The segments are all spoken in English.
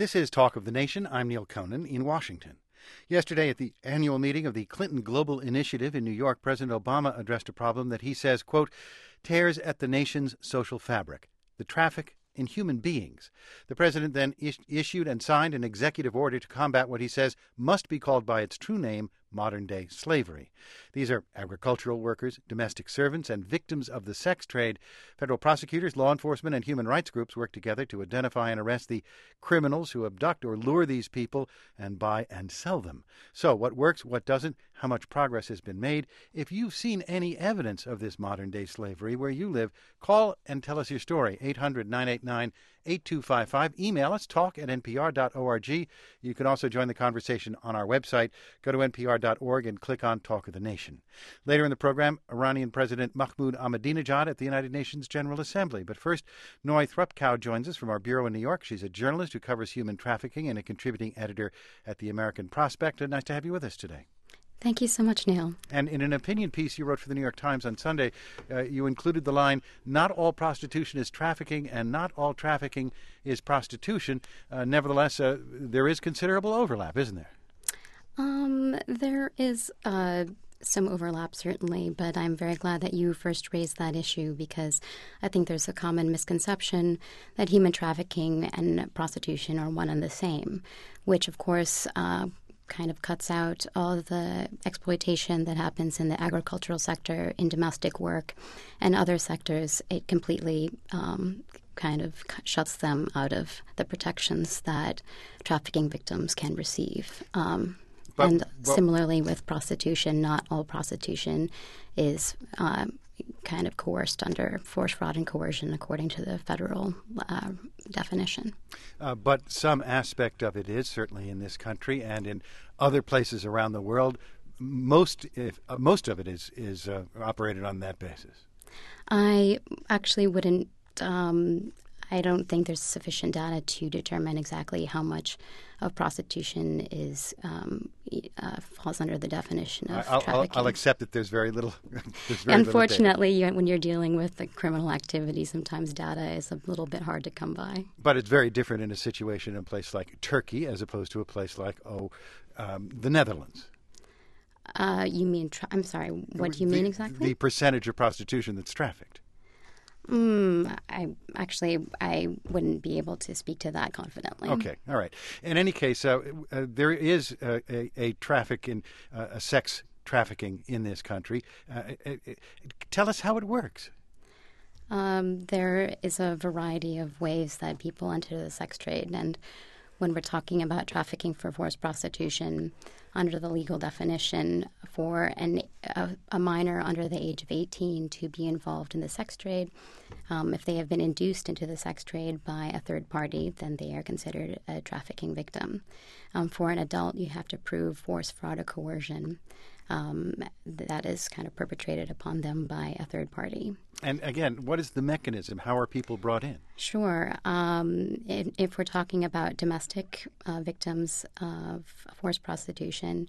This is Talk of the Nation. I'm Neil Conan in Washington. Yesterday at the annual meeting of the Clinton Global Initiative in New York, President Obama addressed a problem that he says, quote, tears at the nation's social fabric, the traffic in human beings. The president then issued and signed an executive order to combat what he says must be called by its true name, modern-day slavery. These are agricultural workers, domestic servants, and victims of the sex trade. Federal prosecutors, law enforcement, and human rights groups work together to identify and arrest the criminals who abduct or lure these people and buy and sell them. So what works, what doesn't, how much progress has been made? If you've seen any evidence of this modern-day slavery where you live, call and tell us your story, 800-989-8255. Email us, talk@npr.org. You can also join the conversation on our website. Go to npr.org and click on Talk of the Nation. Later in the program, Iranian President Mahmoud Ahmadinejad at the United Nations General Assembly. But first, Noi Thrupkow joins us from our bureau in New York. She's a journalist who covers human trafficking and a contributing editor at the American Prospect. Nice to have you with us today. Thank you so much, Neil. And in an opinion piece you wrote for the New York Times on Sunday, you included the line, not all prostitution is trafficking and not all trafficking is prostitution. Nevertheless, there is considerable overlap, isn't there? There is some overlap, certainly, but I'm very glad that you first raised that issue because I think there's a common misconception that human trafficking and prostitution are one and the same, which, of course, kind of cuts out all of the exploitation that happens in the agricultural sector, in domestic work, and other sectors. It completely kind of shuts them out of the protections that trafficking victims can receive. And similarly with prostitution, not all prostitution is kind of coerced under force, fraud, and coercion according to the federal definition. But some aspect of it is, certainly in this country and in other places around the world. Most of it is operated on that basis. I actually wouldn't. I don't think there's sufficient data to determine exactly how much of prostitution is falls under the definition of trafficking. I'll accept that there's very little. Unfortunately, when you're dealing with the criminal activity, sometimes data is a little bit hard to come by. But it's very different in a situation in a place like Turkey as opposed to a place like, the Netherlands. You mean, I'm sorry, what do you mean exactly? The percentage of prostitution that's trafficked. I wouldn't be able to speak to that confidently. Okay, all right. In any case, there is a traffic in a sex trafficking in this country. Tell us how it works. There is a variety of ways that people enter the sex trade, and when we're talking about trafficking for forced prostitution, under the legal definition, for a minor under the age of 18 to be involved in the sex trade, if they have been induced into the sex trade by a third party, then they are considered a trafficking victim. For an adult, you have to prove force, fraud, or coercion that is kind of perpetrated upon them by a third party. And again, what is the mechanism? How are people brought in? Sure. If we're talking about domestic victims of forced prostitution,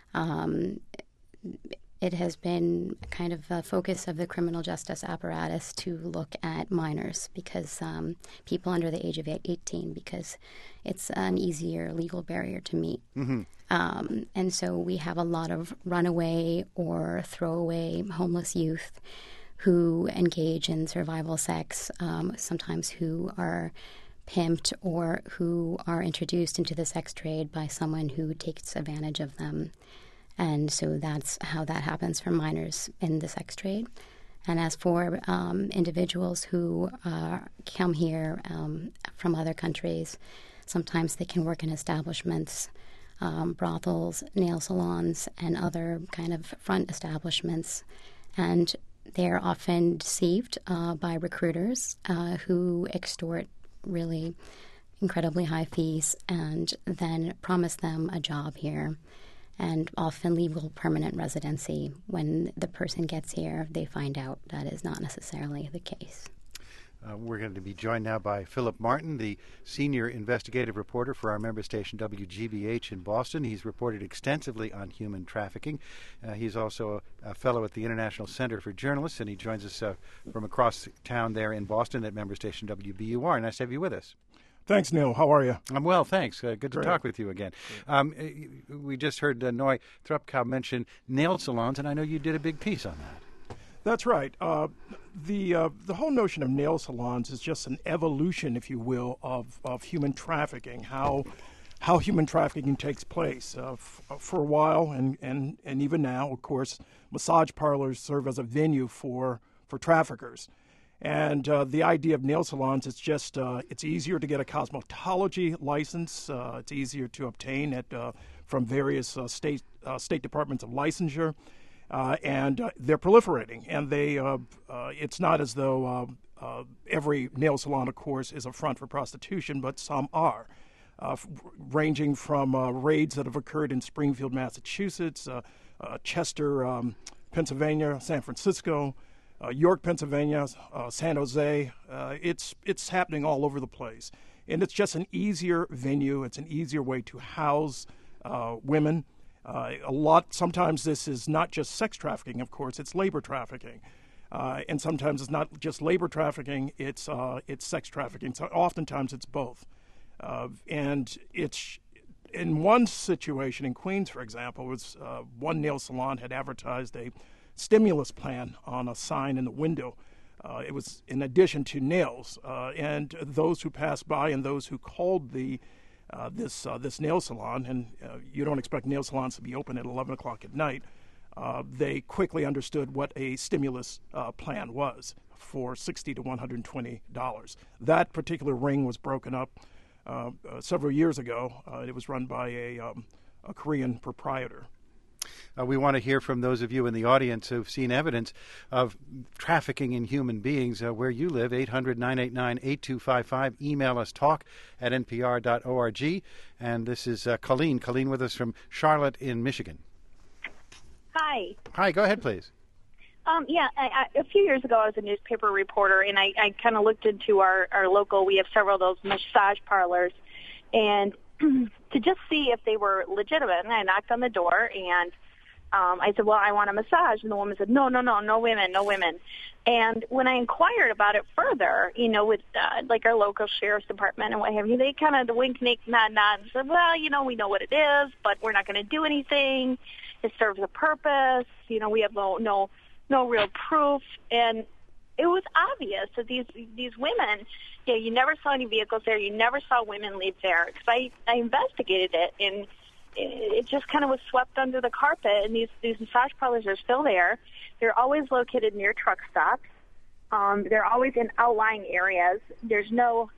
it has been kind of a focus of the criminal justice apparatus to look at minors because people under the age of 18, because it's an easier legal barrier to meet. Mm-hmm. And so we have a lot of runaway or throwaway homeless youth who engage in survival sex, sometimes who are pimped or who are introduced into the sex trade by someone who takes advantage of them. And so that's how that happens for minors in the sex trade. And as for individuals who come here from other countries, sometimes they can work in establishments, brothels, nail salons, and other kind of front establishments. And they're often deceived by recruiters who extort really incredibly high fees and then promise them a job here and often legal permanent residency. When the person gets here, they find out that is not necessarily the case. We're going to be joined now by Philip Martin, the senior investigative reporter for our member station WGBH in Boston. He's reported extensively on human trafficking. He's also a fellow at the International Center for Journalists, and he joins us from across town there in Boston at member station WBUR. Nice to have you with us. Thanks, Neil. How are you? I'm well, thanks. Good to Great. talk with you again. We just heard Noy Thrupkow mention nail salons, and I know you did a big piece on that. That's right. The whole notion of nail salons is just an evolution, if you will, of human trafficking. How human trafficking takes place. For a while, and even now, of course, massage parlors serve as a venue for traffickers. And the idea of nail salons is just it's easier to get a cosmetology license. It's easier to obtain from various state departments of licensure, and they're proliferating. And it's not as though every nail salon, of course, is a front for prostitution, but some are, ranging from raids that have occurred in Springfield, Massachusetts, Chester, Pennsylvania, San Francisco, York, Pennsylvania, San Jose. It's happening all over the place. And it's just an easier venue. It's an easier way to house women. Sometimes this is not just sex trafficking, of course, it's labor trafficking. And sometimes it's not just labor trafficking, it's sex trafficking. So oftentimes it's both. And it's in one situation in Queens, for example, was one nail salon had advertised a stimulus plan on a sign in the window. It was in addition to nails, and those who passed by and those who called this nail salon, and you don't expect nail salons to be open at 11 o'clock at night, they quickly understood what a stimulus plan was for $60 to $120. That particular ring was broken up several years ago. It was run by a Korean proprietor. We want to hear from those of you in the audience who've seen evidence of trafficking in human beings where you live. 800-989-8255. Email us talk@npr.org. And this is Colleen. Colleen with us from Charlotte in Michigan. Hi. Hi, go ahead, please. A few years ago I was a newspaper reporter, and I kind of looked into our local, we have several of those massage parlors, and to just see if they were legitimate. And I knocked on the door, and I said, well, I want a massage. And the woman said, no women. And when I inquired about it further, with like our local sheriff's department and what have you, they kind of the wink, nod, and said, well, we know what it is, but we're not going to do anything. It serves a purpose. We have no real proof. And it was obvious that these women, you never saw any vehicles there. You never saw women leave there. Because I investigated it, and it just kind of was swept under the carpet. And these massage parlors are still there. They're always located near truck stops. They're always in outlying areas. There's no,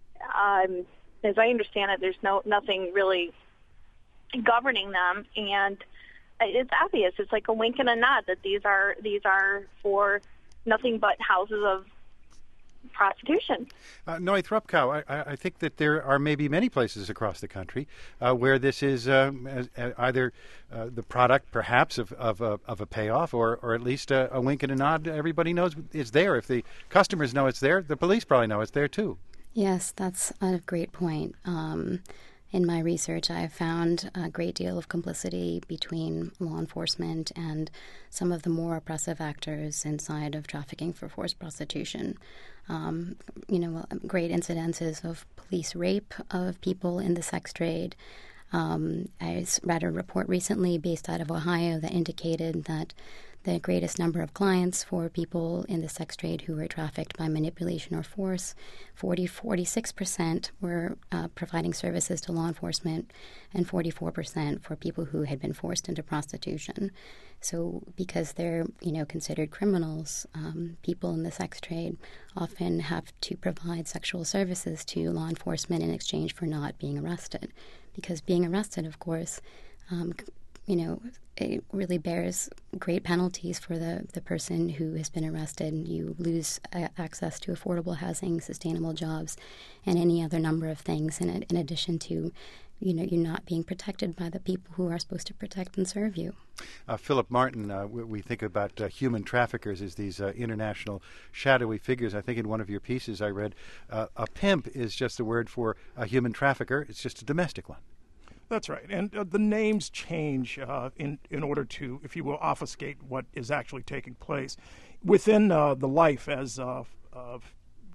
as I understand it, there's nothing really governing them. And it's obvious. It's like a wink and a nod that these are for nothing but houses of prostitution. Noy Thrupkow, I think that there are maybe many places across the country where this is either the product, perhaps, of a payoff, or at least a wink and a nod. Everybody knows it's there. If the customers know it's there, the police probably know it's there too. Yes, that's a great point. In my research, I have found a great deal of complicity between law enforcement and some of the more oppressive actors inside of trafficking for forced prostitution. Great incidences of police rape of people in the sex trade. I read a report recently based out of Ohio that indicated that the greatest number of clients for people in the sex trade who were trafficked by manipulation or force, 46% were providing services to law enforcement, and 44% for people who had been forced into prostitution. So because they're, considered criminals, people in the sex trade often have to provide sexual services to law enforcement in exchange for not being arrested. Because being arrested, of course, it really bears great penalties for the person who has been arrested. You lose access to affordable housing, sustainable jobs, and any other number of things in addition to, you're not being protected by the people who are supposed to protect and serve you. Philip Martin, we think about human traffickers as these international shadowy figures. I think in one of your pieces I read a pimp is just a word for a human trafficker. It's just a domestic one. That's right. And the names change in order to, if you will, obfuscate what is actually taking place within the life as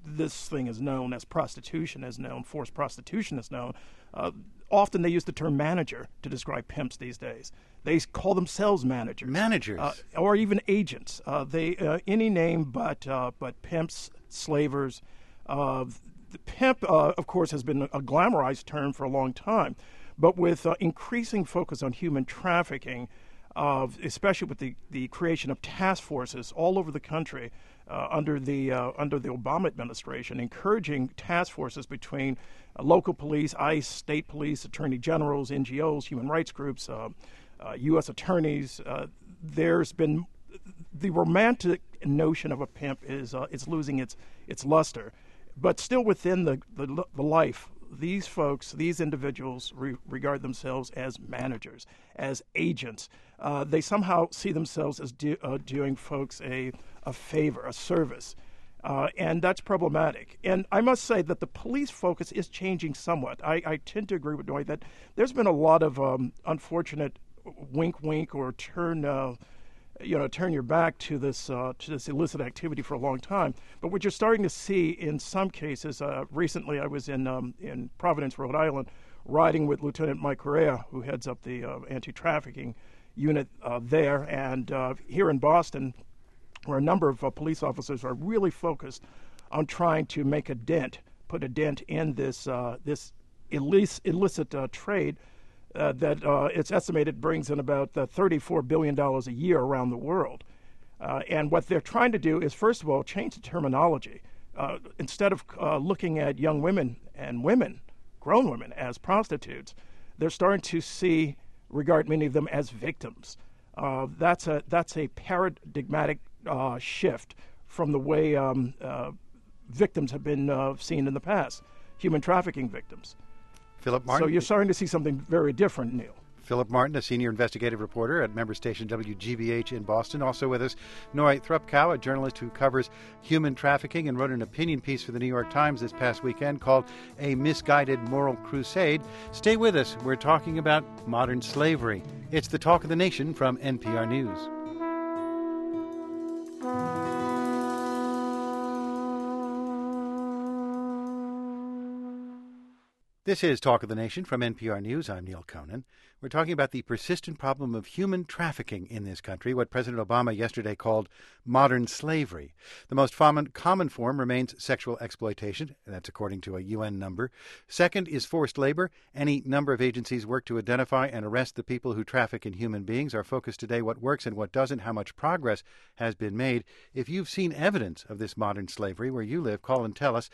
this thing is known as prostitution is known, forced prostitution is known, often they use the term manager to describe pimps these days. They call themselves managers. Managers. Or even agents. They any name but pimps, slavers. The pimp, of course, has been a glamorized term for a long time. But with increasing focus on human trafficking, especially with the creation of task forces all over the country under the Obama administration, encouraging task forces between local police, ICE, state police, attorney generals, NGOs, human rights groups, U.S. attorneys. There's been the romantic notion of a pimp is losing its luster, but still within the life. These folks, these individuals regard themselves as managers, as agents. They somehow see themselves as doing folks a favor, a service. And that's problematic. And I must say that the police focus is changing somewhat. I tend to agree with Dwight that there's been a lot of unfortunate wink or turn your back to this illicit activity for a long time. But what you're starting to see in some cases, recently I was in Providence, Rhode Island, riding with Lieutenant Mike Correa, who heads up the anti-trafficking unit there, and here in Boston, where a number of police officers are really focused on trying to make put a dent in this illicit trade. That it's estimated brings in about $34 billion a year around the world. And what they're trying to do is, first of all, change the terminology. Instead of looking at young women and grown women, as prostitutes, they're starting to regard many of them as victims. That's a paradigmatic shift from the way victims have been seen in the past, human trafficking victims. Philip Martin. So you're starting to see something very different, Neil. Philip Martin, a senior investigative reporter at member station WGBH in Boston. Also with us, Noy Thrupkow, a journalist who covers human trafficking and wrote an opinion piece for the New York Times this past weekend called A Misguided Moral Crusade. Stay with us. We're talking about modern slavery. It's the Talk of the Nation from NPR News. This is Talk of the Nation from NPR News. I'm Neil Conan. We're talking about the persistent problem of human trafficking in this country, what President Obama yesterday called modern slavery. The most common form remains sexual exploitation. That's according to a UN number. Second is forced labor. Any number of agencies work to identify and arrest the people who traffic in human beings. Our focus today, what works and what doesn't, how much progress has been made. If you've seen evidence of this modern slavery where you live, call and tell us.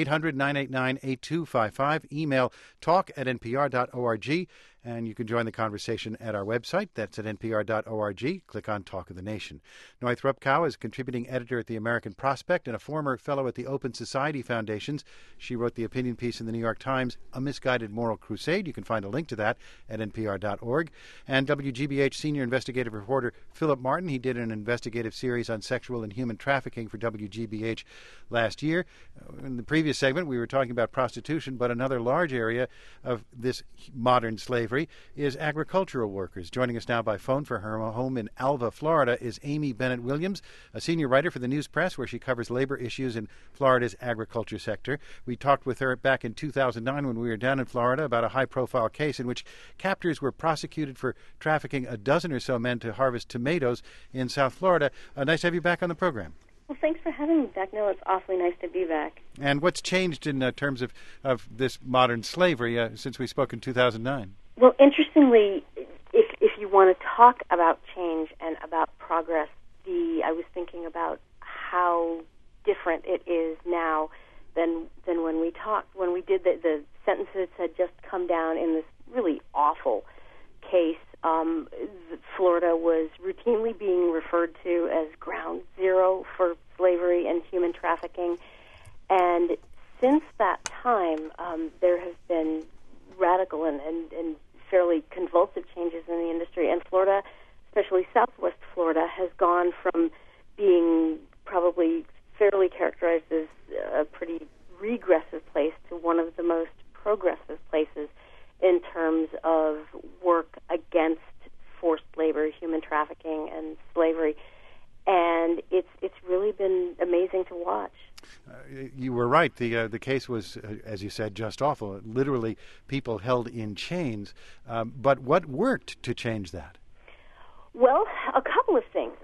800-989-8255. Email talk@npr.org. And you can join the conversation at our website. That's at npr.org. Click on Talk of the Nation. Noy Thrupkow is a contributing editor at the American Prospect and a former fellow at the Open Society Foundations. She wrote the opinion piece in the New York Times, A Misguided Moral Crusade. You can find a link to that at npr.org. And WGBH senior investigative reporter Philip Martin. He did an investigative series on sexual and human trafficking for WGBH last year. In the previous segment, we were talking about prostitution, but another large area of this modern slavery is agricultural workers. Joining us now by phone for her home in Alva, Florida, is Amy Bennett Williams, a senior writer for the News Press, where she covers labor issues in Florida's agriculture sector. We talked with her back in 2009 when we were down in Florida about a high-profile case in which captors were prosecuted for trafficking a dozen or so men to harvest tomatoes in South Florida. Nice to have you back on the program. Well, thanks for having me back, Neil. It's awfully nice to be back. And what's changed in terms of this modern slavery since we spoke in 2009? Well, interestingly, if you want to talk about change and about progress, I was thinking about how different it is now than when we talked. When we did the sentences had just come down in this really awful case. Florida was routinely being referred to as ground zero for slavery and human trafficking. And since that time, there have been radical and fairly convulsive changes in the industry. And Florida, especially Southwest Florida, has gone from being probably fairly characterized as a pretty regressive place to one of the most progressive places in terms of work against forced labor, human trafficking, and slavery. And it's really been amazing to watch. You were right. The case was, as you said, just awful. Literally, people held in chains. But what worked to change that? Well, a couple of things.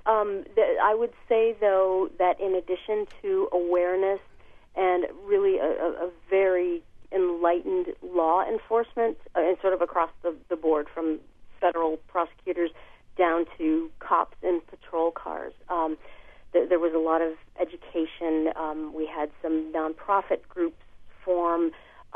I would say, though, that in addition to awareness and really a very enlightened law enforcement, and sort of across the board from federal prosecutors down to cops in patrol cars, there was a lot of education. We had some nonprofit groups form,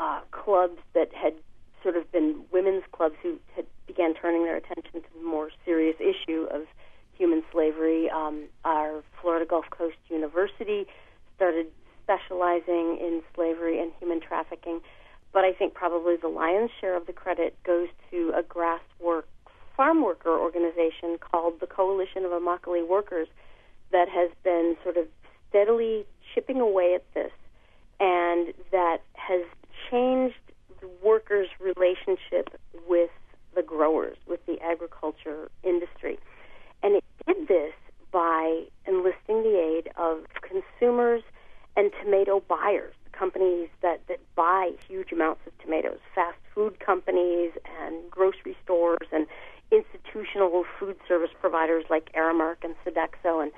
clubs that had sort of been women's clubs who had began turning their attention to the more serious issue of human slavery. Our Florida Gulf Coast University started specializing in slavery and human trafficking. But I think probably the lion's share of the credit goes to a grassroots farm worker organization called the Coalition of Immokalee Workers that has been sort of steadily chipping away at this, and that has changed the workers' relationship with the growers, with the agriculture industry. And it did this by enlisting the aid of consumers and tomato buyers, companies that buy huge amounts of tomatoes, fast food companies and grocery stores and institutional food service providers like Aramark and Sodexo. And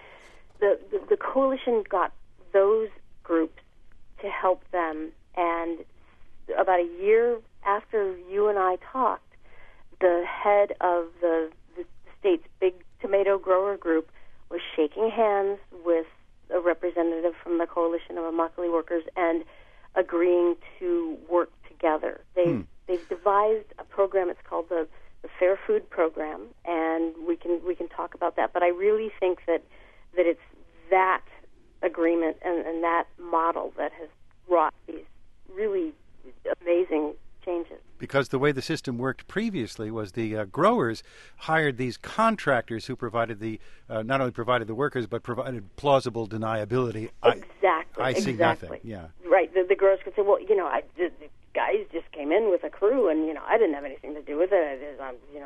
the coalition got those groups to help them. And about a year after you and I talked, the head of the state's big tomato grower group was shaking hands with a representative from the Coalition of Immokalee Workers and agreeing to work together. They've devised a program. It's called the Fair Food Program, and we can talk about that. But I really think that it's that agreement and that model that has wrought these really amazing changes. Because the way the system worked previously was the growers hired these contractors who provided not only provided the workers but provided plausible deniability. Exactly. I see exactly. nothing. Yeah. Right. The growers could say, well, the guys just came in with a crew, and I didn't have anything to do with it.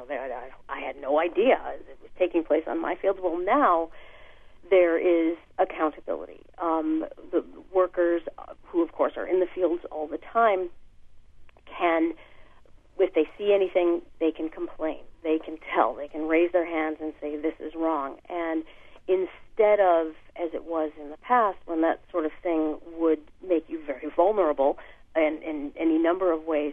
I had no idea it was taking place on my fields. Well, now there is accountability. The workers, who of course are in the fields all the time, can, if they see anything, they can complain. They can tell. They can raise their hands and say, this is wrong. And instead of, as it was in the past, when that sort of thing would make you very vulnerable in any number of ways,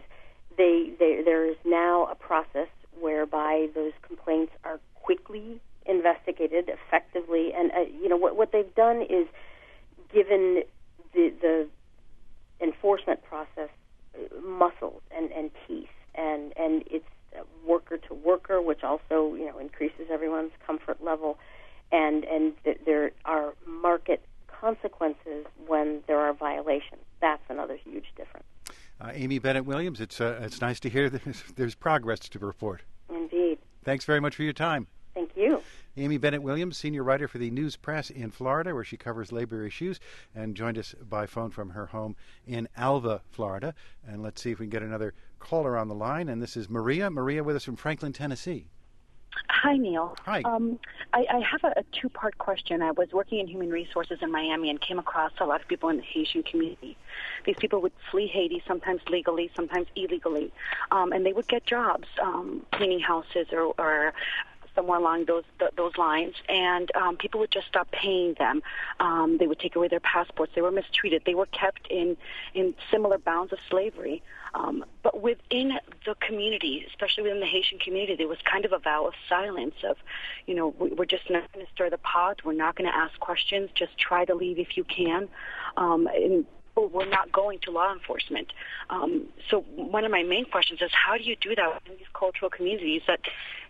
there is now a process whereby those complaints are quickly investigated effectively. And, what they've done is given the enforcement process muscles and teeth, and it's worker to worker, which also increases everyone's comfort level, and there are market consequences when there are violations. That's another huge difference. Amy Bennett Williams, it's nice to hear there's progress to report. Indeed. Thanks very much for your time. Thank you. Amy Bennett Williams, senior writer for the News Press in Florida, where she covers labor issues, and joined us by phone from her home in Alva, Florida. And let's see if we can get another caller on the line. And this is Maria. Maria with us from Franklin, Tennessee. Hi, Neil. Hi. I have a two-part question. I was working in human resources in Miami and came across a lot of people in the Haitian community. These people would flee Haiti, sometimes legally, sometimes illegally, and they would get jobs, cleaning houses or somewhere along those lines, and people would just stop paying them. They would take away their passports. They were mistreated. They were kept in similar bounds of slavery. But within the community, especially within the Haitian community, there was kind of a vow of silence of, we're just not going to stir the pot. We're not going to ask questions. Just try to leave if you can. And we're not going to law enforcement. So one of my main questions is, how do you do that in these cultural communities that,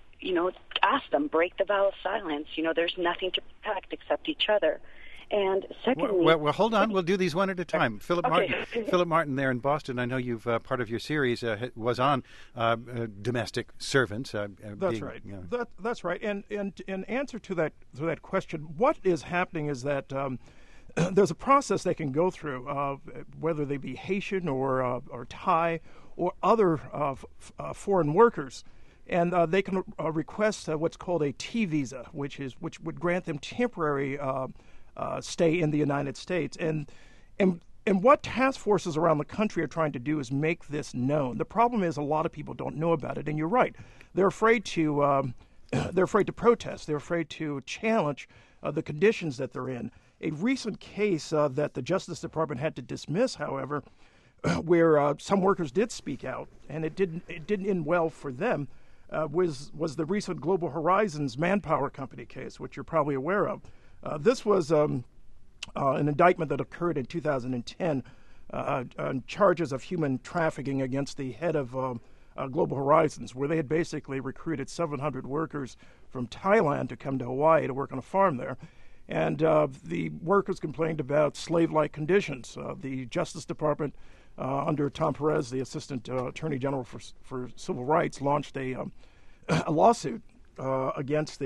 ask them, break the vow of silence. There's nothing to protect except each other. And secondly... Well, hold on. We'll do these one at a time. Philip Martin there in Boston, I know you've part of your series was on domestic servants. That's right. That's right. And in answer to that question, what is happening is that there's a process they can go through, whether they be Haitian or Thai or other foreign workers. And they can request what's called a T visa, which would grant them temporary stay in the United States. And And what task forces around the country are trying to do is make this known. The problem is a lot of people don't know about it, and you're right. They're afraid to protest. They're afraid to challenge the conditions that they're in. A recent case that the Justice Department had to dismiss, however, where some workers did speak out, and it didn't end well for them, was the recent Global Horizons Manpower Company case, which you're probably aware of. This was an indictment that occurred in 2010 on charges of human trafficking against the head of Global Horizons, where they had basically recruited 700 workers from Thailand to come to Hawaii to work on a farm there. And the workers complained about slave-like conditions. The Justice Department, under Tom Perez, the Assistant Attorney General for Civil Rights, launched a lawsuit against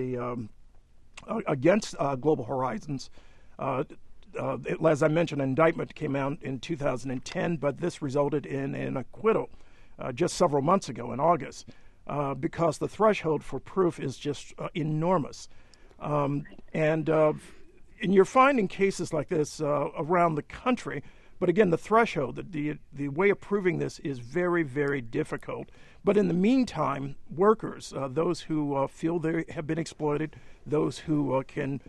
Global Horizons. As I mentioned, an indictment came out in 2010, but this resulted in an acquittal just several months ago in August, because the threshold for proof is just enormous. And you're finding cases like this around the country, but again, the threshold, the way of proving this is very, very difficult. But in the meantime, workers, those who feel they have been exploited, those who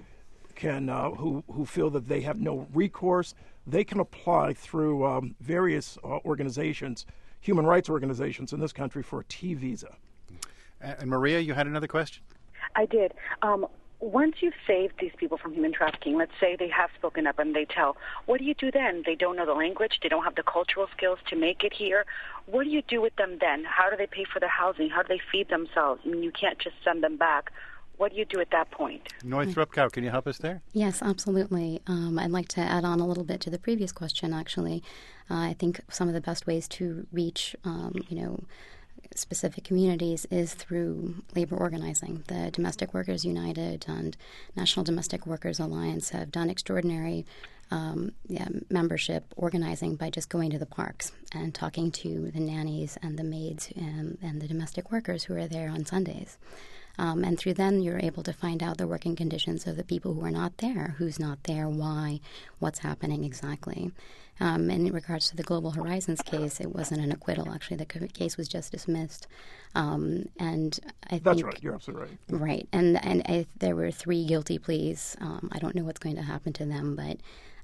who feel that they have no recourse, they can apply through various organizations, human rights organizations in this country, for a T visa. And Maria, you had another question? I did. Once you've saved these people from human trafficking, let's say they have spoken up and they tell, what do you do then? They don't know the language. They don't have the cultural skills to make it here. What do you do with them then? How do they pay for their housing? How do they feed themselves? I mean, you can't just send them back. What do you do at that point? Noi Thrupkow, can you help us there? Yes, absolutely. I'd like to add on a little bit to the previous question, actually. I think some of the best ways to reach, specific communities is through labor organizing. The Domestic Workers United and National Domestic Workers Alliance have done extraordinary membership organizing by just going to the parks and talking to the nannies and the maids and the domestic workers who are there on Sundays. And through them, you're able to find out the working conditions of the people who are not there, who's not there, why, what's happening exactly. And in regards to the Global Horizons case, it wasn't an acquittal. Actually, the case was just dismissed. And I think that's right. You're absolutely right. Right. And there were 3 guilty pleas. I don't know what's going to happen to them, but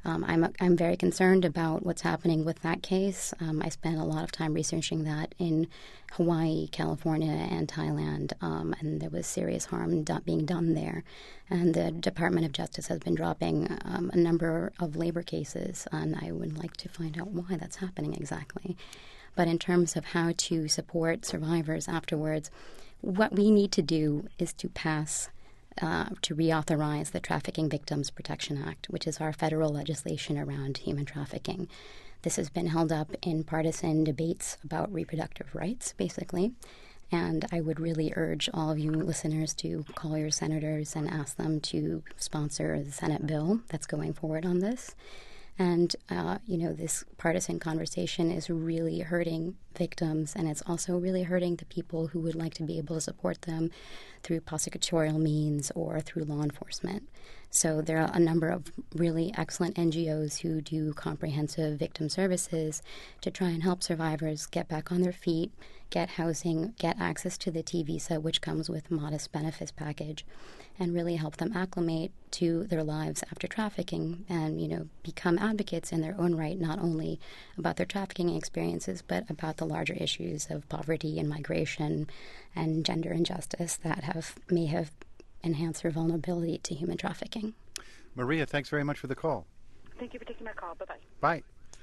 I'm very concerned about what's happening with that case. I spent a lot of time researching that in Hawaii, California, and Thailand, and there was serious harm being done there. And the Department of Justice has been dropping a number of labor cases, and I would like to find out why that's happening exactly. But in terms of how to support survivors afterwards, what we need to do is to pass to reauthorize the Trafficking Victims Protection Act, which is our federal legislation around human trafficking. This has been held up in partisan debates about reproductive rights, basically. And I would really urge all of you listeners to call your senators and ask them to sponsor the Senate bill that's going forward on this. And, this partisan conversation is really hurting victims, and it's also really hurting the people who would like to be able to support them through prosecutorial means or through law enforcement. So there are a number of really excellent NGOs who do comprehensive victim services to try and help survivors get back on their feet, get housing, get access to the T visa, which comes with modest benefits package, and really help them acclimate to their lives after trafficking and, become advocates in their own right, not only about their trafficking experiences, but about the larger issues of poverty and migration and gender injustice that may have enhanced their vulnerability to human trafficking. Maria, thanks very much for the call. Thank you for taking my call. Bye-bye. Bye.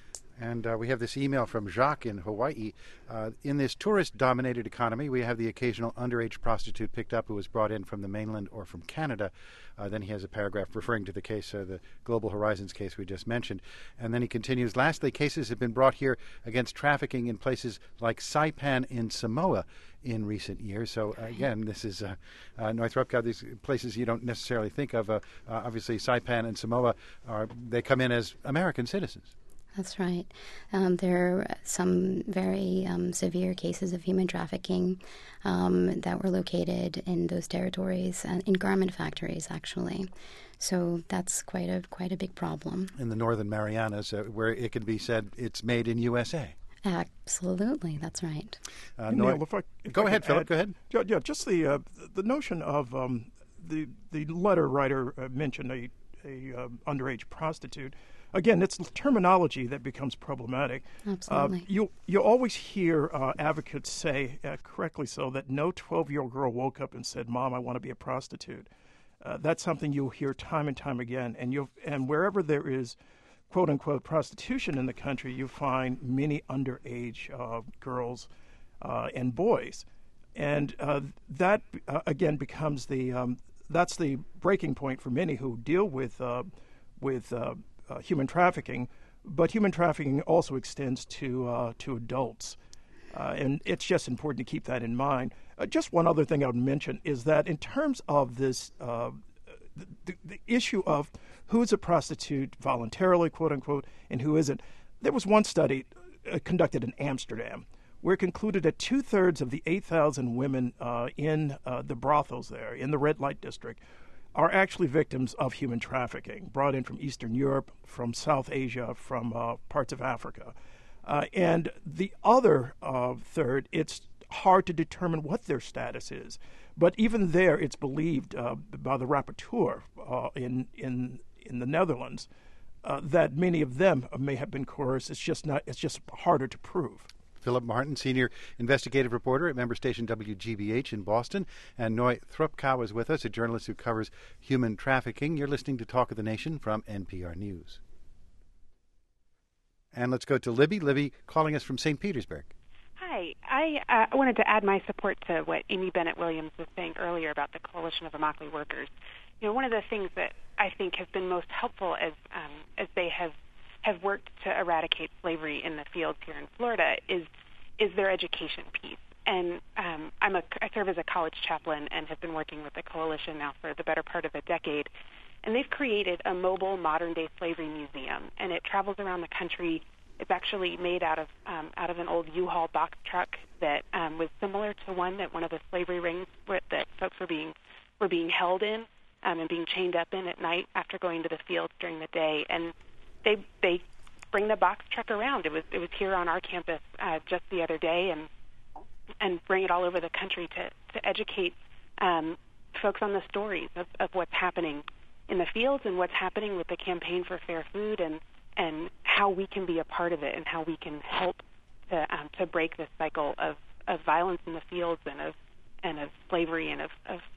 And we have this email from Jacques in Hawaii. In this tourist-dominated economy, we have the occasional underage prostitute picked up who was brought in from the mainland or from Canada. Then he has a paragraph referring to the case, the Global Horizons case we just mentioned. And then he continues, lastly, cases have been brought here against trafficking in places like Saipan in Samoa in recent years. So, again, this is Noi Thrupkow, these places you don't necessarily think of. Obviously, Saipan and Samoa, they come in as American citizens. That's right. There are some very severe cases of human trafficking that were located in those territories, in garment factories, actually. So that's quite a big problem. In the Northern Marianas, where it can be said it's made in USA. Absolutely, that's right. Neil, go ahead, Philip. Go ahead. Yeah, just the notion of the letter writer mentioned a underage prostitute. Again, it's terminology that becomes problematic. Absolutely. You always hear advocates say, correctly so, that no 12-year-old girl woke up and said, "Mom, I want to be a prostitute." That's something you'll hear time and time again. And wherever there is, quote unquote, prostitution in the country, you find many underage girls and boys, and that again becomes that's the breaking point for many who deal with human trafficking, but human trafficking also extends to adults, and it's just important to keep that in mind. Just one other thing I would mention is that in terms of this, the issue of who is a prostitute voluntarily, quote unquote, and who isn't, there was one study conducted in Amsterdam where it concluded that 2/3 of the 8,000 women in the brothels there, in the red light district, are actually victims of human trafficking, brought in from Eastern Europe, from South Asia, from parts of Africa. And the other third, it's hard to determine what their status is. But even there, it's believed by the rapporteur in the Netherlands that many of them may have been coerced. It's just harder to prove. Philip Martin, senior investigative reporter at member station WGBH in Boston, and Noy Thrupkow is with us, a journalist who covers human trafficking. You're listening to Talk of the Nation from NPR News. And let's go to Libby. Libby calling us from St. Petersburg. Hi. I wanted to add my support to what Amy Bennett Williams was saying earlier about the Coalition of Immokalee Workers. You know, one of the things that I think has been most helpful as they have worked to eradicate slavery in the fields here in Florida is their education piece. And I serve as a college chaplain and have been working with the coalition now for the better part of a decade. And they've created a mobile modern-day slavery museum, and it travels around the country. It's actually made out of an old U-Haul box truck that was similar to one that one of the slavery rings that folks were being held in and being chained up in at night after going to the fields during the day. And they bring the box truck around. It was here on our campus just the other day, and bring it all over the country to educate folks on the stories of what's happening in the fields and what's happening with the Campaign for Fair Food, and how we can be a part of it and how we can help to break this cycle of violence in the fields and of slavery and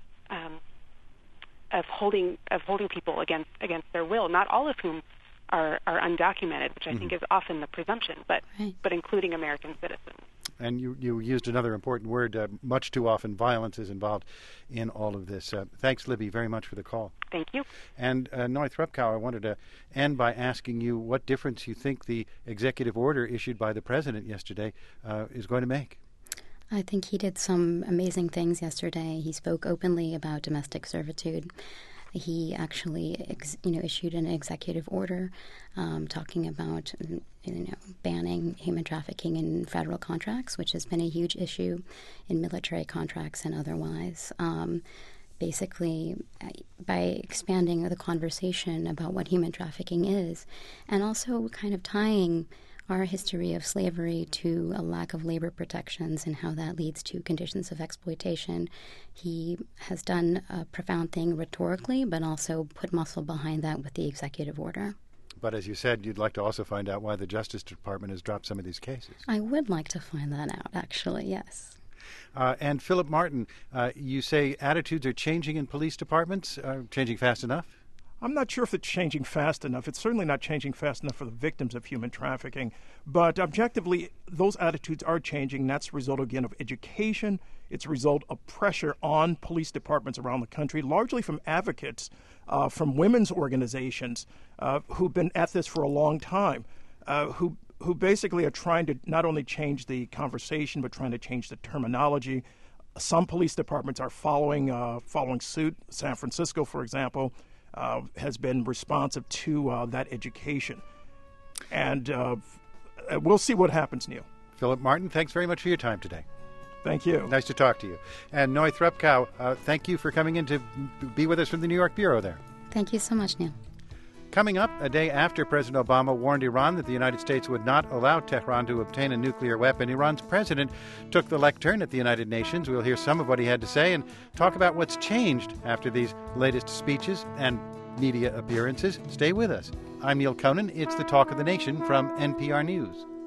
of holding people against their will, not all of whom are undocumented, which I think is often the presumption, but including American citizens. And you used another important word. Much too often violence is involved in all of this. Thanks, Libby, very much for the call. Thank you. And Noy Thrupkow, I wanted to end by asking you what difference you think the executive order issued by the president yesterday is going to make. I think he did some amazing things yesterday. He spoke openly about domestic servitude. He actually, issued an executive order talking about, banning human trafficking in federal contracts, which has been a huge issue in military contracts and otherwise. Basically, by expanding the conversation about what human trafficking is, and also kind of tying our history of slavery to a lack of labor protections and how that leads to conditions of exploitation. He has done a profound thing rhetorically, but also put muscle behind that with the executive order. But as you said, you'd like to also find out why the Justice Department has dropped some of these cases. I would like to find that out, actually, yes. And Philip Martin, you say attitudes are changing in police departments, changing fast enough? I'm not sure if it's changing fast enough. It's certainly not changing fast enough for the victims of human trafficking. But objectively, those attitudes are changing. That's a result, again, of education. It's a result of pressure on police departments around the country, largely from advocates, from women's organizations who've been at this for a long time, who basically are trying to not only change the conversation, but trying to change the terminology. Some police departments are following suit. San Francisco, for example, has been responsive to that education. And we'll see what happens, Neil. Philip Martin, thanks very much for your time today. Thank you. Nice to talk to you. And Noi Thrupkow, thank you for coming in to be with us from the New York Bureau there. Thank you so much, Neil. Coming up, a day after President Obama warned Iran that the United States would not allow Tehran to obtain a nuclear weapon, Iran's president took the lectern at the United Nations. We'll hear some of what he had to say and talk about what's changed after these latest speeches and media appearances. Stay with us. I'm Neil Conan. It's the Talk of the Nation from NPR News.